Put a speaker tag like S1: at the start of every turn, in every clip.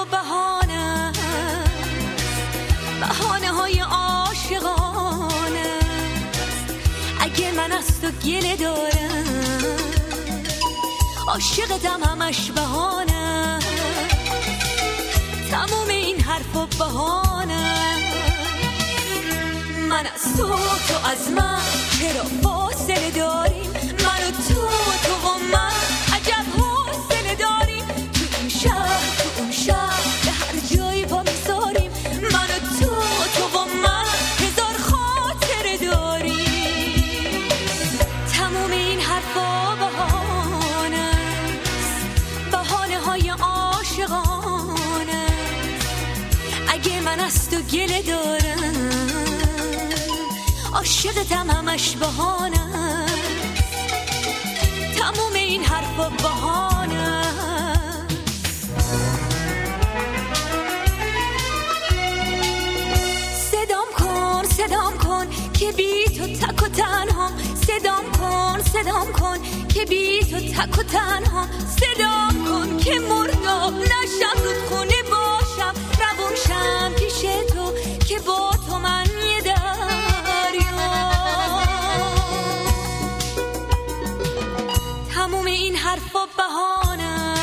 S1: و بهانه، بهانه های عاشقانه. اگه من از تو گله دارم، عاشقتم همش بهانه. تموم این حرف و بهانه. من از تو از من، چرا فاصله داریم؟ من و تو و من، عجب حوصله داریم. تو این شهر به هر جایی پا میذاریم. من و تو و من، هزار خاطره داریم. تموم این حرفا بهانه است، بهانه های عاشقانه. اگه من از تو گله دارم، عاشقتم همش بهانه. تموم این حرفا بهانه. صدام کن که بی تو تک و تنها. صدام کن که بی تو تک و تنها. صدام کن که مرداب نشم، رودخونه باشم، روون شم پیش تو، که با تو من یه دریا. تموم این حرفا بهانه،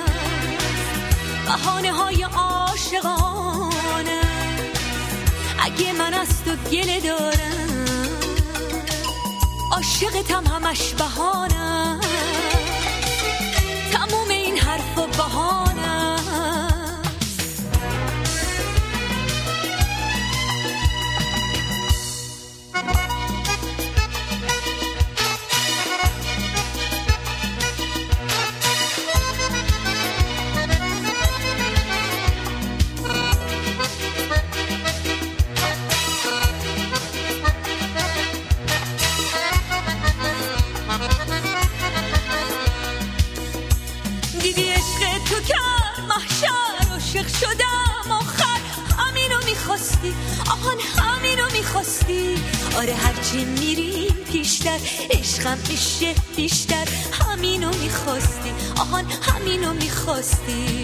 S1: بهانه های عاشقانه. اگه من از تو گله دارم، عاشقتم همش بهانه. تموم این حرفا بهانه. آره هرچی میریم پیشتر، عشقم میشه بیشتر. همینو میخواستی، آهان همینو میخواستی.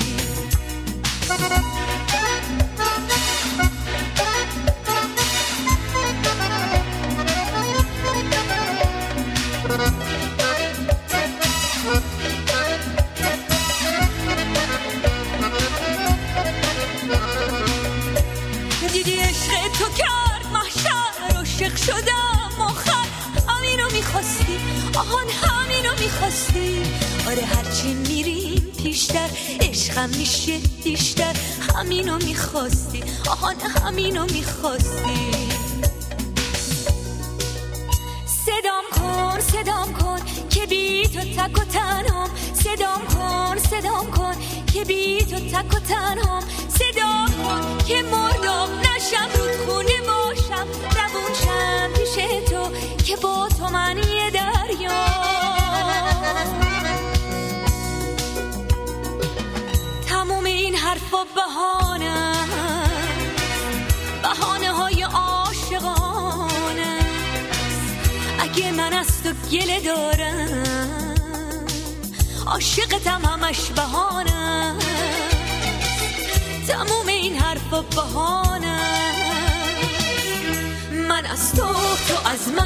S1: دیدی عشق تو کرد محشر، عاشق شدم آخر. همینو میخواستی، آهان همینو میخواستی. آره هرچی میریم پیشتر، عشقم میشه بیشتر. همینو میخواستی، آهان همینو میخواستی. صدام کن که بی تو تک و تنهام. صدام کن که بی تو تک و تنهام. صدام کن که مردم نشم، رودخونه باشم، روون شم پیش تو، که با تو من یه دریا. تموم این حرفا بهانه، بهانه های عاشقانه. اگه من از تو گله دارم، عاشقتم همش بهانه. تموم این حرفا بهانه. من از تو از